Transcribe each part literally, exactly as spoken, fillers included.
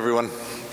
everyone.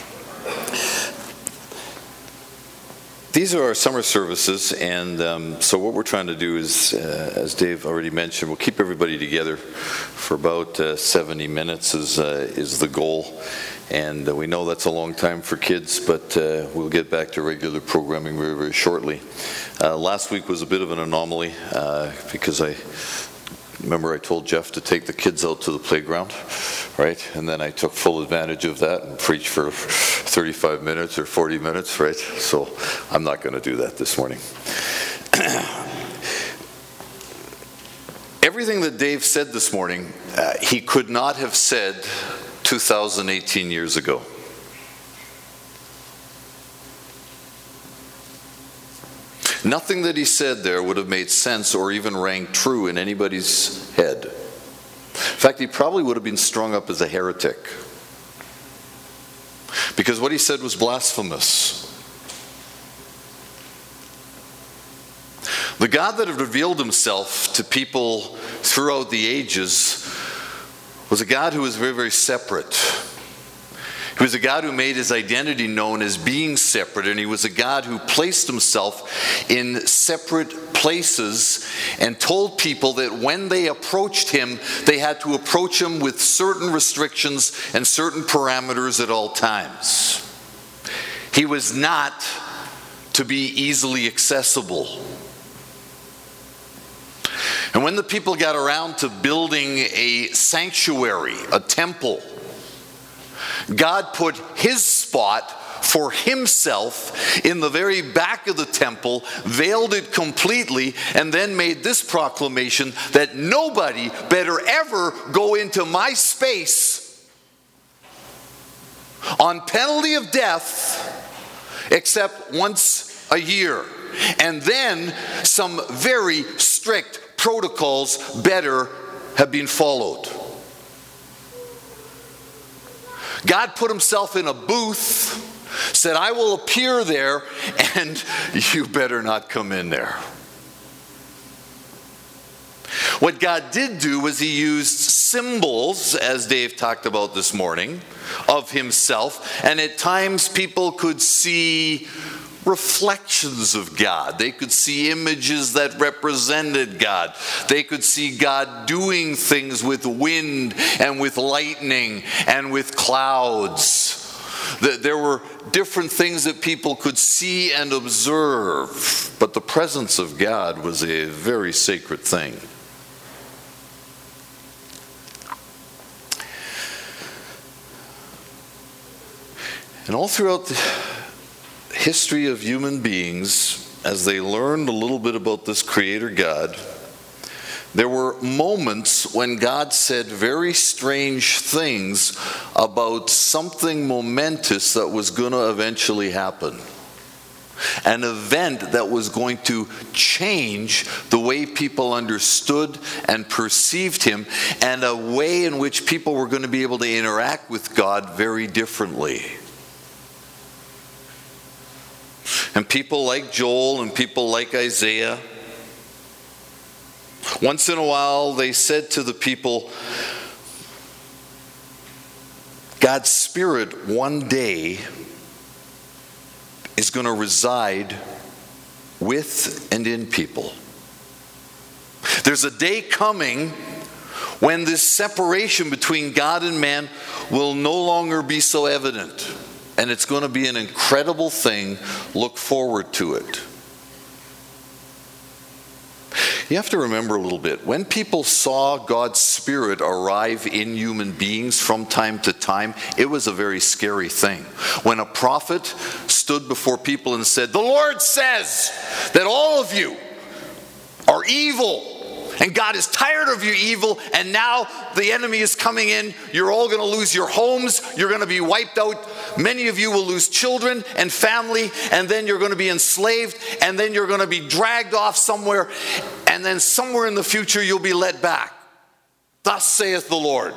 These are our summer services, and um, so what we're trying to do is, uh, as Dave already mentioned, we'll keep everybody together for about uh, seventy minutes is, uh, is the goal. And uh, we know that's a long time for kids, but uh, we'll get back to regular programming very, very shortly. Uh, last week was a bit of an anomaly uh, because I remember I told Jeff to take the kids out to the playground, right? And then I took full advantage of that and preached for thirty-five minutes or forty minutes, right? So I'm not going to do that this morning. Everything that Dave said this morning, uh, he could not have said two thousand eighteen years ago. Nothing that he said there would have made sense or even rang true in anybody's head. In fact, he probably would have been strung up as a heretic, because what he said was blasphemous. The God that had revealed himself to people throughout the ages was a God who was very, very separate. He was a God who made his identity known as being separate, and he was a God who placed himself in separate places and told people that when they approached him, they had to approach him with certain restrictions and certain parameters at all times. He was not to be easily accessible. And when the people got around to building a sanctuary, a temple, God put his spot for himself in the very back of the temple, veiled it completely, and then made this proclamation that nobody better ever go into my space on penalty of death except once a year. And then some very strict protocols better have been followed. God put himself in a booth, said, I will appear there, and you better not come in there. What God did do was he used symbols, as Dave talked about this morning, of himself, and at times people could see reflections of God. They could see images that represented God. They could see God doing things with wind and with lightning and with clouds. There were different things that people could see and observe, but the presence of God was a very sacred thing. And all throughout the history of human beings, as they learned a little bit about this Creator God, there were moments when God said very strange things about something momentous that was going to eventually happen. An event that was going to change the way people understood and perceived him, and a way in which people were going to be able to interact with God very differently. And people like Joel and people like Isaiah, once in a while they said to the people, God's Spirit one day is going to reside with and in people. There's a day coming when this separation between God and man will no longer be so evident. And it's going to be an incredible thing. Look forward to it. You have to remember a little bit. When people saw God's Spirit arrive in human beings from time to time, it was a very scary thing. When a prophet stood before people and said, the Lord says that all of you are evil, and God is tired of your evil, and now the enemy is coming in. You're all going to lose your homes. You're going to be wiped out. Many of you will lose children and family, and then you're going to be enslaved, and then you're going to be dragged off somewhere, and then somewhere in the future you'll be led back. Thus saith the Lord.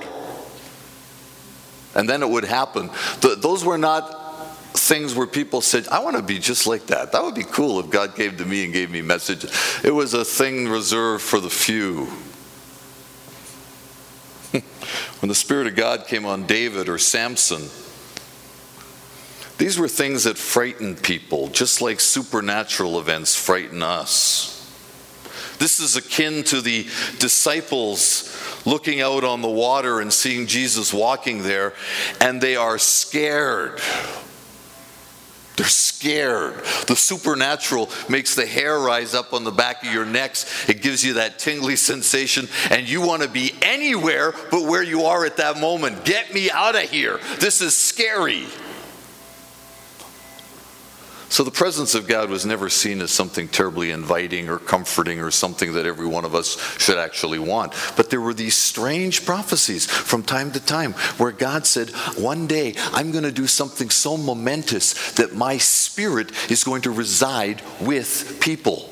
And then it would happen. Those were not things where people said, I want to be just like that. That would be cool if God came to me and gave me messages. It was a thing reserved for the few. When the Spirit of God came on David or Samson, These were things that frightened people, just like supernatural events frighten us. This is akin to the disciples looking out on the water and seeing Jesus walking there, and they are scared. They're scared. The supernatural makes the hair rise up on the back of your necks. It gives you that tingly sensation, and you want to be anywhere but where you are at that moment. Get me out of here. This is scary. So the presence of God was never seen as something terribly inviting or comforting or something that every one of us should actually want. But there were these strange prophecies from time to time where God said, one day I'm going to do something so momentous that my spirit is going to reside with people.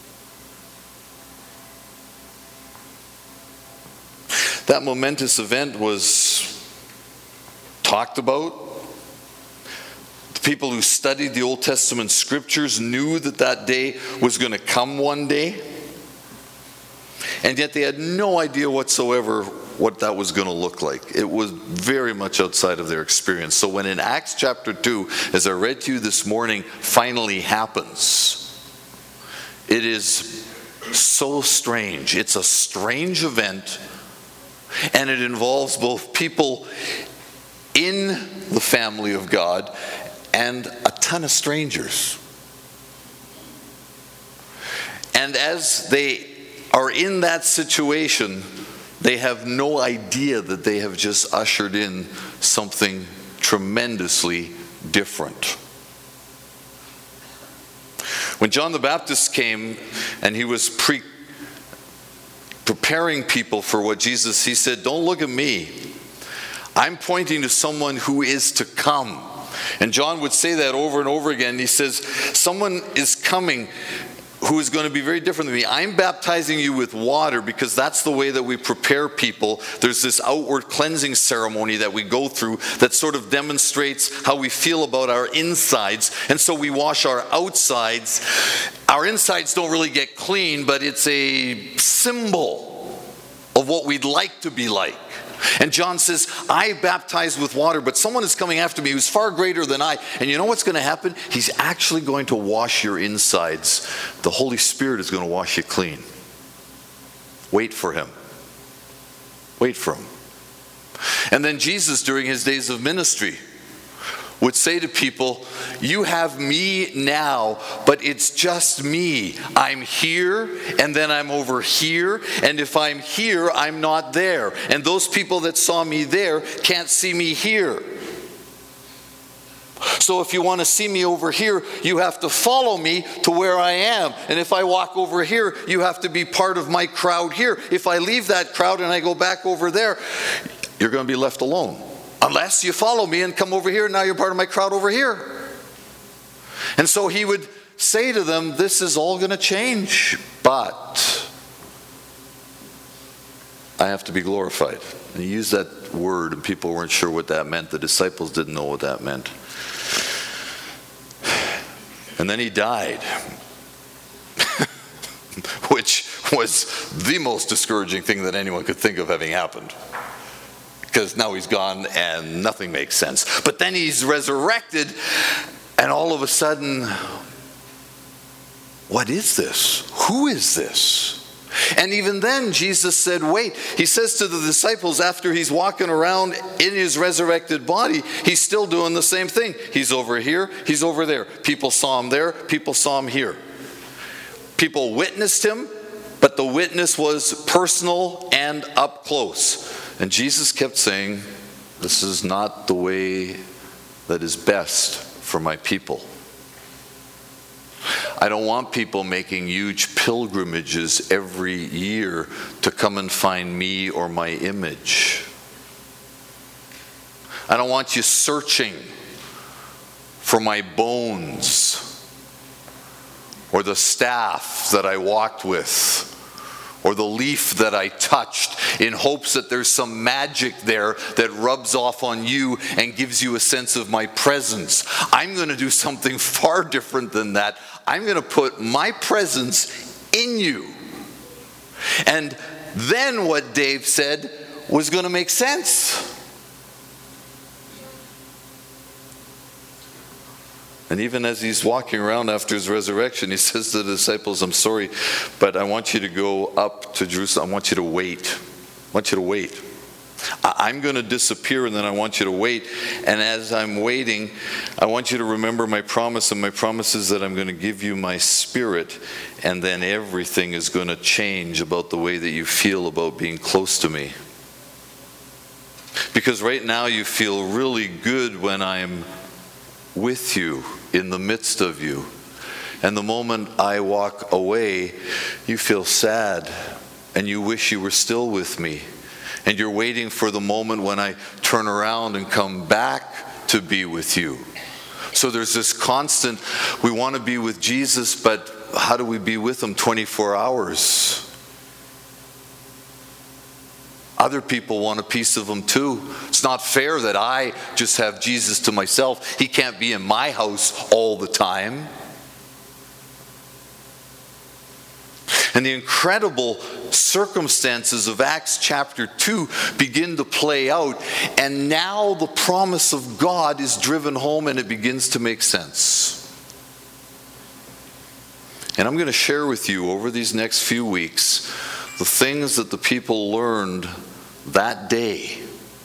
That momentous event was talked about. People who studied the Old Testament scriptures knew that that day was going to come one day. And yet they had no idea whatsoever what that was going to look like. It was very much outside of their experience. So when in Acts chapter two, as I read to you this morning, finally happens, it is so strange. It's a strange event, and it involves both people in the family of God and a ton of strangers. And as they are in that situation, they have no idea that they have just ushered in something tremendously different. When John the Baptist came and he was pre- preparing people for what Jesus, he said, don't look at me. I'm pointing to someone who is to come. And John would say that over and over again. He says, someone is coming who is going to be very different than me. I'm baptizing you with water because that's the way that we prepare people. There's this outward cleansing ceremony that we go through that sort of demonstrates how we feel about our insides. And so we wash our outsides. Our insides don't really get clean, but it's a symbol of what we'd like to be like. And John says, I baptize with water, but someone is coming after me who's far greater than I. And you know what's going to happen? He's actually going to wash your insides. The Holy Spirit is going to wash you clean. Wait for him. Wait for him. And then Jesus, during his days of ministry, would say to people, you have me now, but it's just me. I'm here, and then I'm over here, and if I'm here, I'm not there. And those people that saw me there can't see me here. So if you want to see me over here, you have to follow me to where I am. And if I walk over here, you have to be part of my crowd here. If I leave that crowd and I go back over there, you're going to be left alone. Unless you follow me and come over here, and now you're part of my crowd over here. And so he would say to them, this is all going to change, but I have to be glorified. And he used that word, and people weren't sure what that meant. The disciples didn't know what that meant. And then he died, which was the most discouraging thing that anyone could think of having happened. Because now he's gone and nothing makes sense. But then he's resurrected, and all of a sudden, what is this? Who is this? And even then, Jesus said, wait. He says to the disciples after he's walking around in his resurrected body, he's still doing the same thing. He's over here, he's over there. People saw him there, people saw him here. People witnessed him, but the witness was personal and up close. And Jesus kept saying, this is not the way that is best for my people. I don't want people making huge pilgrimages every year to come and find me or my image. I don't want you searching for my bones or the staff that I walked with, or the leaf that I touched, in hopes that there's some magic there that rubs off on you and gives you a sense of my presence. I'm going to do something far different than that. I'm going to put my presence in you. And then what Dave said was going to make sense. And even as he's walking around after his resurrection, he says to the disciples, I'm sorry, but I want you to go up to Jerusalem. I want you to wait. I want you to wait. I'm going to disappear, and then I want you to wait. And as I'm waiting, I want you to remember my promise, and my promise is that I'm going to give you my Spirit, and then everything is going to change about the way that you feel about being close to me. Because right now you feel really good when I'm with you, in the midst of you. And the moment I walk away, you feel sad, and you wish you were still with me. And you're waiting for the moment when I turn around and come back to be with you. So there's this constant, we want to be with Jesus, but how do we be with him twenty-four hours? Other people want a piece of him too. It's not fair that I just have Jesus to myself. He can't be in my house all the time. And the incredible circumstances of Acts chapter two begin to play out. And now the promise of God is driven home, and it begins to make sense. And I'm going to share with you over these next few weeks the things that the people learned that day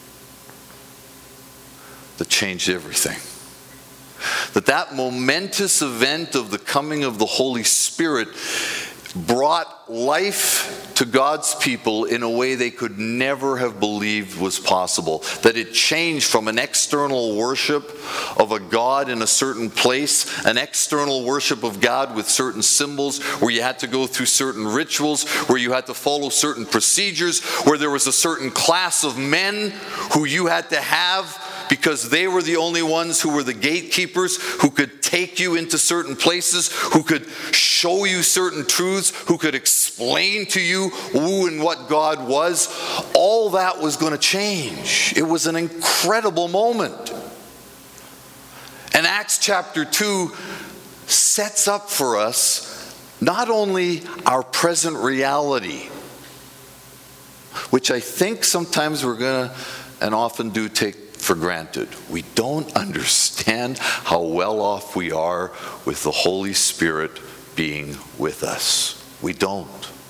that changed everything. That that momentous event of the coming of the Holy Spirit brought life to God's people in a way they could never have believed was possible. That it changed from an external worship of a God in a certain place, an external worship of God with certain symbols, where you had to go through certain rituals, where you had to follow certain procedures, where there was a certain class of men who you had to have because they were the only ones who were the gatekeepers, who could take you into certain places, who could show you certain truths, who could explain to you who and what God was. All that was going to change. It was an incredible moment. And Acts chapter two sets up for us not only our present reality, which I think sometimes we're going to, and often do, take for granted. We don't understand how well off we are with the Holy Spirit being with us. We don't.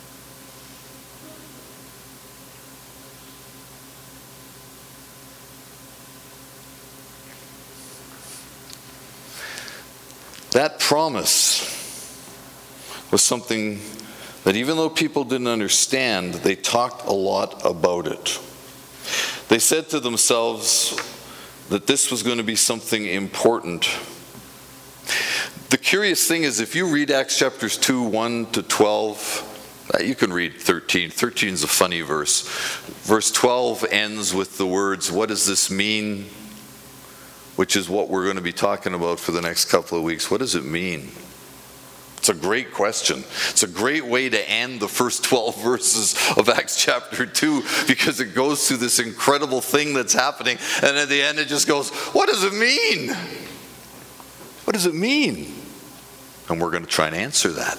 That promise was something that even though people didn't understand, they talked a lot about it. They said to themselves that this was going to be something important. The curious thing is, if you read Acts chapters two, one to twelve, you can read thirteen. thirteen is a funny verse. Verse twelve ends with the words, "What does this mean?" Which is what we're going to be talking about for the next couple of weeks. What does it mean? It's a great question. It's a great way to end the first twelve verses of Acts chapter two, because it goes through this incredible thing that's happening, and at the end it just goes, what does it mean? What does it mean? And we're going to try and answer that.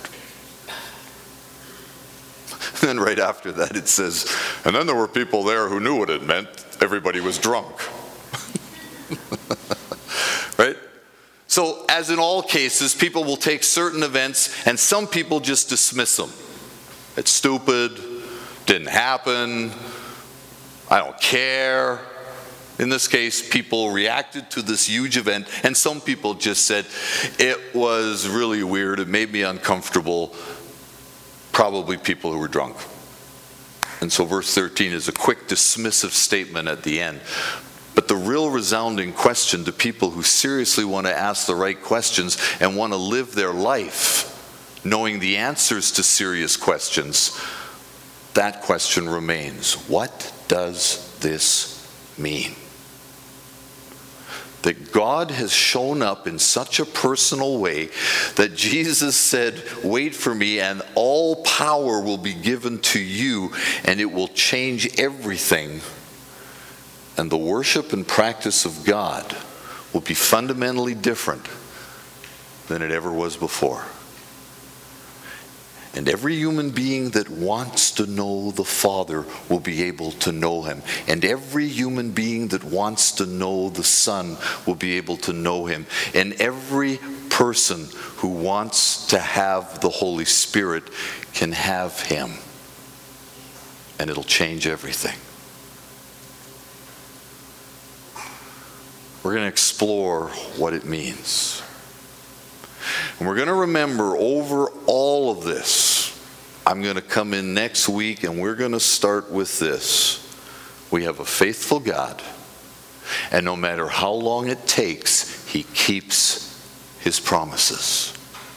And then right after that it says, and then there were people there who knew what it meant. Everybody was drunk. Right? So, as in all cases, people will take certain events and some people just dismiss them. It's stupid, didn't happen, I don't care. In this case, people reacted to this huge event, and some people just said, it was really weird, it made me uncomfortable. Probably people who were drunk. And so verse thirteen is a quick dismissive statement at the end. But the real resounding question to people who seriously want to ask the right questions and want to live their life knowing the answers to serious questions, that question remains. What does this mean? That God has shown up in such a personal way that Jesus said, wait for me and all power will be given to you and it will change everything. And the worship and practice of God will be fundamentally different than it ever was before. And every human being that wants to know the Father will be able to know him. And every human being that wants to know the Son will be able to know him. And every person who wants to have the Holy Spirit can have him. And it'll change everything. We're going to explore what it means. And we're going to remember over all of this, I'm going to come in next week and we're going to start with this. We have a faithful God, and no matter how long it takes, he keeps his promises.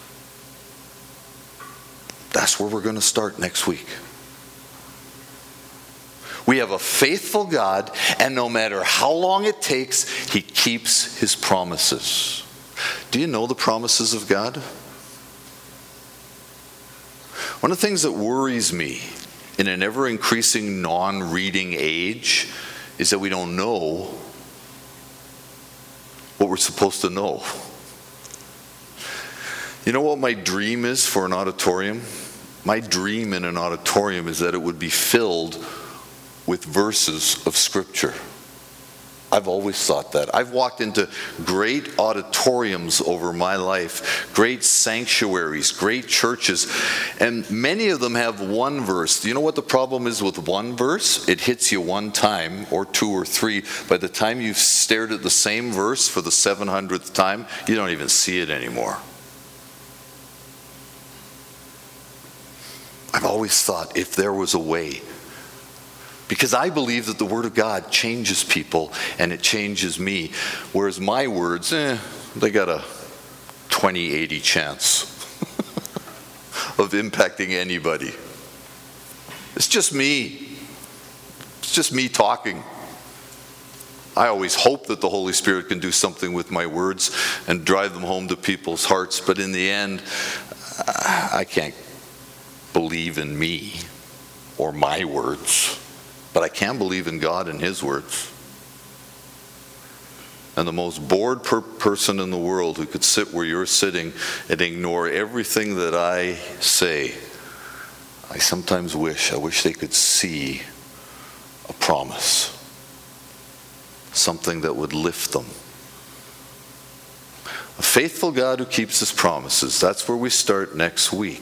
That's where we're going to start next week. We have a faithful God, and no matter how long it takes, he keeps his promises. Do you know the promises of God? One of the things that worries me in an ever-increasing non-reading age is that we don't know what we're supposed to know. You know what my dream is for an auditorium? My dream in an auditorium is that it would be filled with verses of Scripture. I've always thought that. I've walked into great auditoriums over my life, great sanctuaries, great churches, and many of them have one verse. Do you know what the problem is with one verse? It hits you one time, or two or three. By the time you've stared at the same verse for the seven hundredth time, you don't even see it anymore. I've always thought, if there was a way, because I believe that the Word of God changes people and it changes me, whereas my words, eh, they got a twenty eighty chance of impacting anybody. It's just me. It's just me talking. I always hope that the Holy Spirit can do something with my words and drive them home to people's hearts, but in the end, I can't believe in me or my words. But I can believe in God and his words. And the most bored per- person in the world who could sit where you're sitting and ignore everything that I say, I sometimes wish, I wish they could see a promise. Something that would lift them. A faithful God who keeps his promises. That's where we start next week.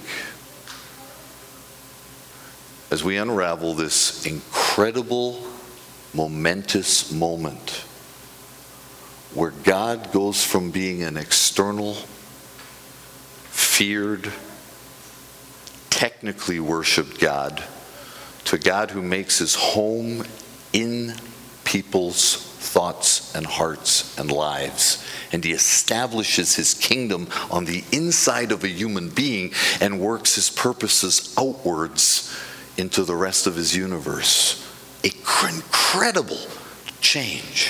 As we unravel this incredible, momentous moment where God goes from being an external, feared, technically worshipped God to a God who makes his home in people's thoughts and hearts and lives. And he establishes his kingdom on the inside of a human being and works his purposes outwards into the rest of his universe. Incredible change.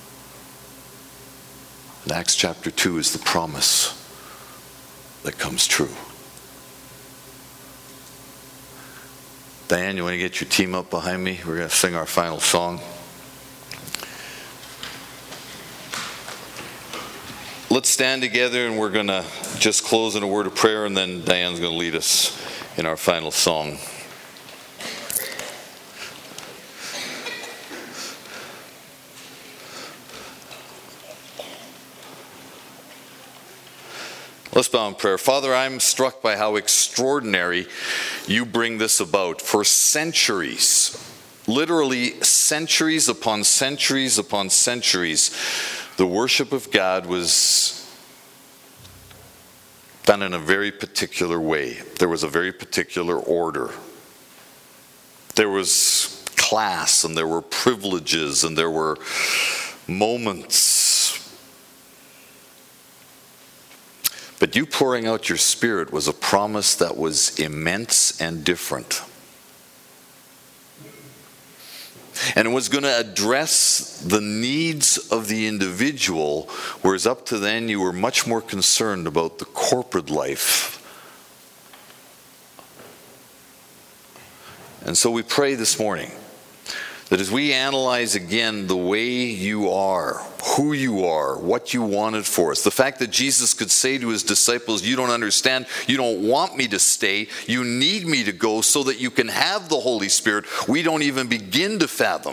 And Acts chapter two is the promise that comes true. Diane, you want to get your team up behind me? We're going to sing our final song. Let's stand together and we're going to just close in a word of prayer, and then Diane's going to lead us in our final song. Let's bow in prayer. Father, I'm struck by how extraordinary you bring this about. For centuries, literally centuries upon centuries upon centuries, the worship of God was done in a very particular way. There was a very particular order. There was class, and there were privileges, and there were moments. But you pouring out your Spirit was a promise that was immense and different. And it was going to address the needs of the individual, whereas up to then you were much more concerned about the corporate life. And so we pray this morning That as we analyze again the way you are, who you are, what you wanted for us, the fact that Jesus could say to his disciples, you don't understand, you don't want me to stay, you need me to go so that you can have the Holy Spirit, we don't even begin to fathom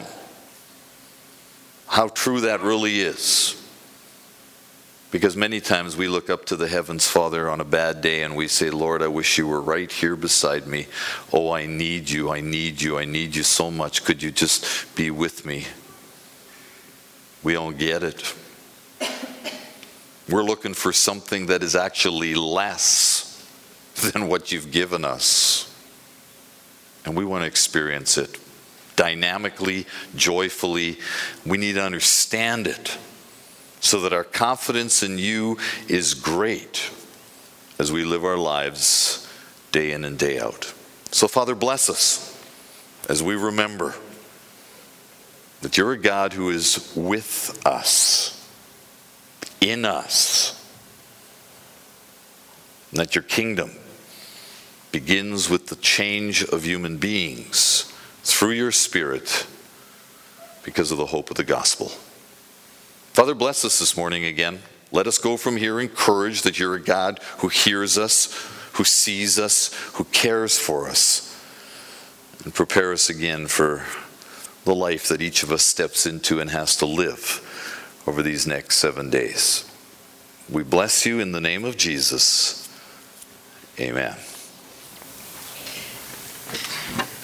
how true that really is. Because many times we look up to the heavens, Father, on a bad day and we say, Lord, I wish you were right here beside me. Oh, I need you, I need you, I need you so much. Could you just be with me? We don't get it. We're looking for something that is actually less than what you've given us. And we want to experience it dynamically, joyfully. We need to understand it, so that our confidence in you is great as we live our lives day in and day out. So, Father, bless us as we remember that you're a God who is with us, in us, and that your kingdom begins with the change of human beings through your Spirit because of the hope of the gospel. Father, bless us this morning again. Let us go from here encouraged that you're a God who hears us, who sees us, who cares for us. And prepare us again for the life that each of us steps into and has to live over these next seven days. We bless you in the name of Jesus. Amen.